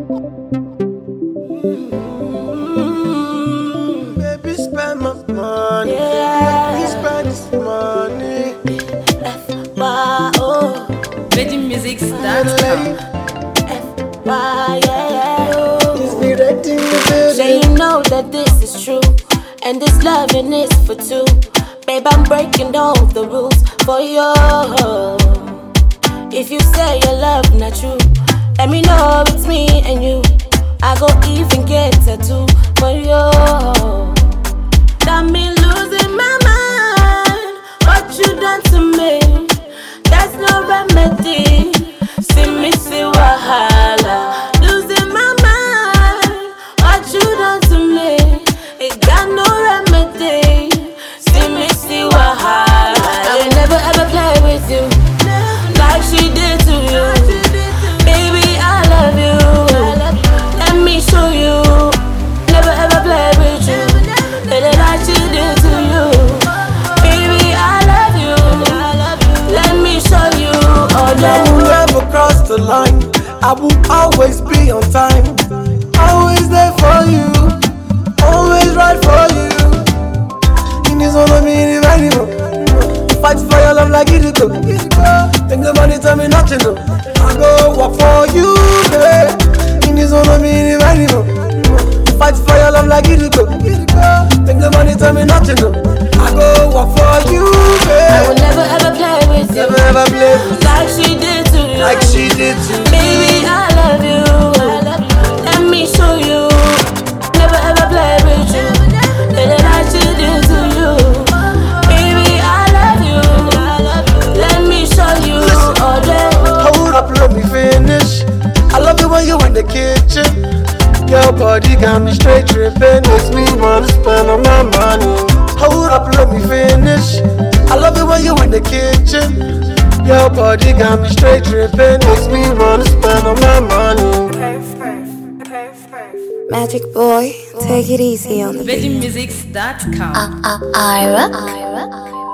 Baby, spend my money. Yeah. Baby, spend this money. F-Y-O. VeggieMusics.com. F-Y, yeah. Is me right in the building? So you know that this is true, and this loving is for two. Babe, I'm breaking all the rules for you. If you say your love not true, let me know it's me and you. I go even get tattoo for you. Got me losing my mind. What you done to me? There's no remedy. See me see wahala. Losing my mind. What you done to me? It got no remedy. See me see wahala. I will never ever play with you like she did to you. Baby, I love you. Let me show you. Never ever play with you like she did to you. Baby, I love you. Let me show you all I that. will never cross the line. I will always be on time. Always there for you. Always right for you. In this one of me, the anymore. Fight for your love like it go. Think about it, tell me nothing. No. I go walk for you, babe. In this one of me, the anymore. Fight for your love like it go. Think about it, tell me nothing. No. I go walk for you, I will babe. never ever play with you Never ever play with like she did to you. like she did to me. Baby, I love you. Let me show you. Never ever play with you like she did to you. Baby, I love you. Let me show you all day. Hold up, let me finish. I love it when you in the kitchen. Your body got me straight tripping. Makes me wanna spend all my money. Hold up, let me finish. I love it when you in the kitchen. Your body got me straight tripping. Makes me wanna spend all my money. Magic boy, take it easy on the beat. VeggieMusics.com. Ira.